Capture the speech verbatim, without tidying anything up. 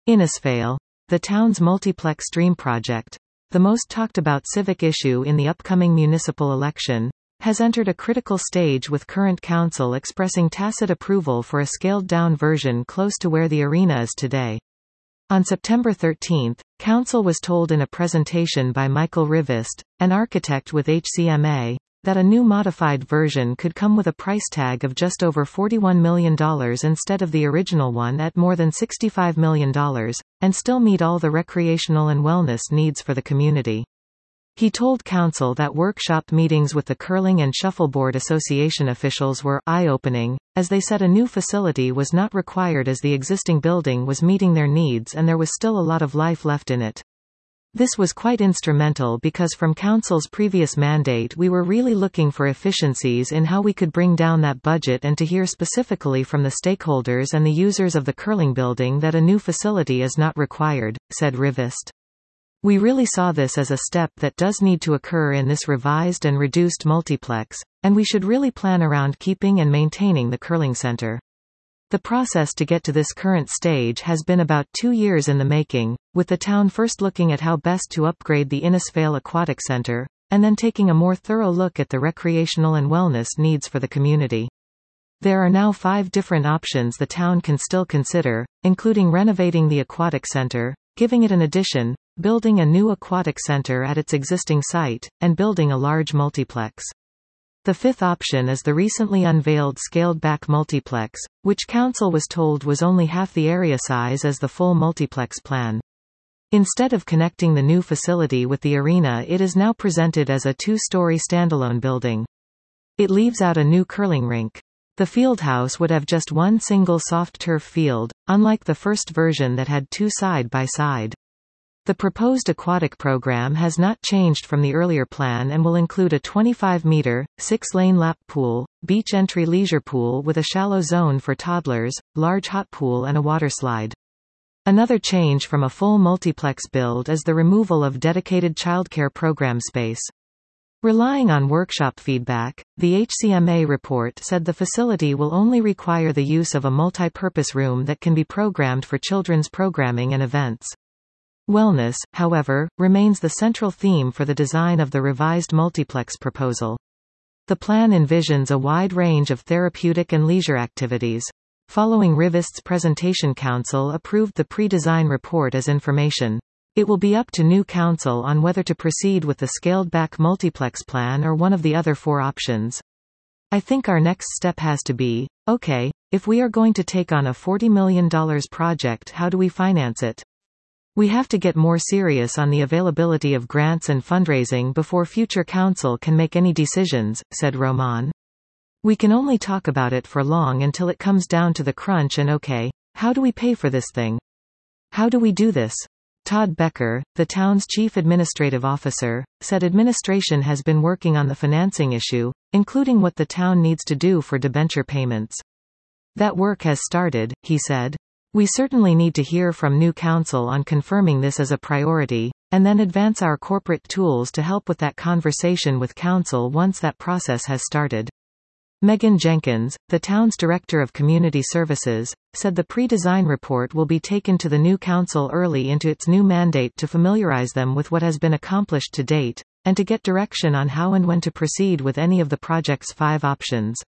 Innisfail, the town's multiplex dream project, the most talked about civic issue in the upcoming municipal election, has entered a critical stage with current council expressing tacit approval for a scaled-down version close to where the arena is today. On September thirteenth, council was told in a presentation by Michael Rivest, an architect with H C M A, that a new modified version could come with a price tag of just over forty-one million dollars instead of the original one at more than sixty-five million dollars, and still meet all the recreational and wellness needs for the community. He told council that workshop meetings with the Curling and Shuffleboard Association officials were eye-opening, as they said a new facility was not required as the existing building was meeting their needs and there was still a lot of life left in it. This was quite instrumental because from council's previous mandate we were really looking for efficiencies in how we could bring down that budget and to hear specifically from the stakeholders and the users of the curling building that a new facility is not required, said Rivest. We really saw this as a step that does need to occur in this revised and reduced multiplex, and we should really plan around keeping and maintaining the curling center. The process to get to this current stage has been about two years in the making, with the town first looking at how best to upgrade the Innisfail Aquatic Center, and then taking a more thorough look at the recreational and wellness needs for the community. There are now five different options the town can still consider, including renovating the aquatic center, giving it an addition, building a new aquatic center at its existing site, and building a large multiplex. The fifth option is the recently unveiled scaled-back multiplex, which council was told was only half the area size as the full multiplex plan. Instead of connecting the new facility with the arena, it is now presented as a two-story standalone building. It leaves out a new curling rink. The fieldhouse would have just one single soft turf field, unlike the first version that had two side-by-side. The proposed aquatic program has not changed from the earlier plan and will include a twenty-five meter, six-lane lap pool, beach entry leisure pool with a shallow zone for toddlers, large hot pool and a water slide. Another change from a full multiplex build is the removal of dedicated childcare program space. Relying on workshop feedback, the H C M A report said the facility will only require the use of a multi-purpose room that can be programmed for children's programming and events. Wellness, however, remains the central theme for the design of the revised multiplex proposal. The plan envisions a wide range of therapeutic and leisure activities. Following Rivest's presentation, council approved the pre-design report as information. It will be up to new council on whether to proceed with the scaled-back multiplex plan or one of the other four options. I think our next step has to be, okay, if we are going to take on a forty million dollars project, how do we finance it? We have to get more serious on the availability of grants and fundraising before future council can make any decisions, said Roman. We can only talk about it for long until it comes down to the crunch and okay, how do we pay for this thing? How do we do this? Todd Becker, the town's chief administrative officer, said administration has been working on the financing issue, including what the town needs to do for debenture payments. That work has started, he said. We certainly need to hear from new council on confirming this as a priority, and then advance our corporate tools to help with that conversation with council once that process has started. Megan Jenkins, the town's director of community services, said the pre-design report will be taken to the new council early into its new mandate to familiarize them with what has been accomplished to date, and to get direction on how and when to proceed with any of the project's five options.